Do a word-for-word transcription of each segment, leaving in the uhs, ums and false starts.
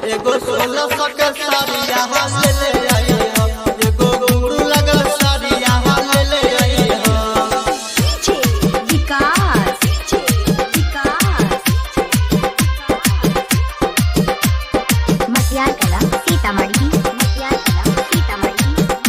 एगो सोलह सौ के साड़ी यहाँ ले ले आई हो, एगो घुंघरू लगल साड़ी यहाँ ले ले आई हो। विकास विकास मटियार कला सीतामढ़ी मटियार कला सीतामढ़ी।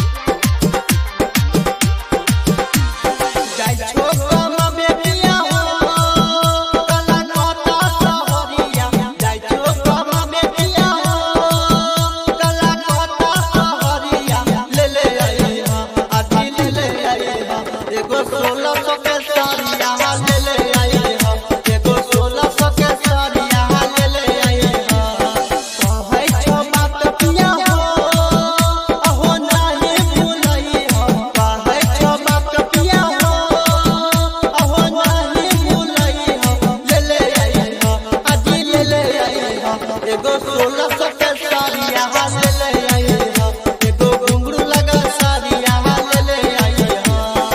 जाय छोकम बेटिया हो कलाकता सहरिया, जाय छोकम बेटिया हो कलाकता सहरिया ले ले आई हो, आदि ले ले आई हो। एगो सोलह सौ के साड़ी यहाँ ले ले आई हो, एगो सोलह सौ के साड़ी यहाँ ले ले आई हो। कहै छो बात पिया हो अहो नाही भूलई हो, कहै छो बात पिया हो अहो नाही भूलई हो। ले ले आई हो, आदि ले ले आई हो। एगो सोलह सौ के साड़ी यहाँ ले ले आई हो, एगो घुंघरू लगल साड़ी यहाँ ले ले आई हो।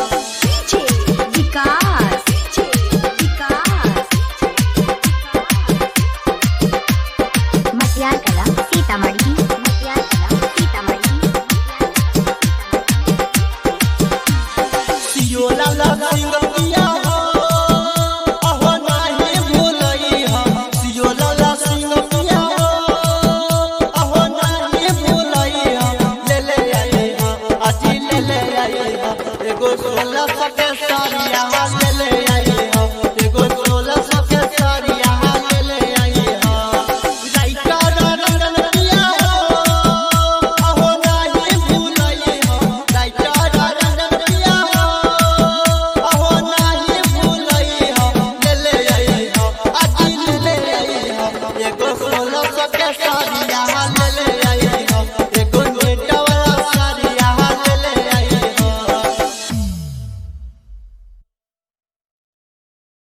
विकास विकास मटियार कला सीतामढ़ी।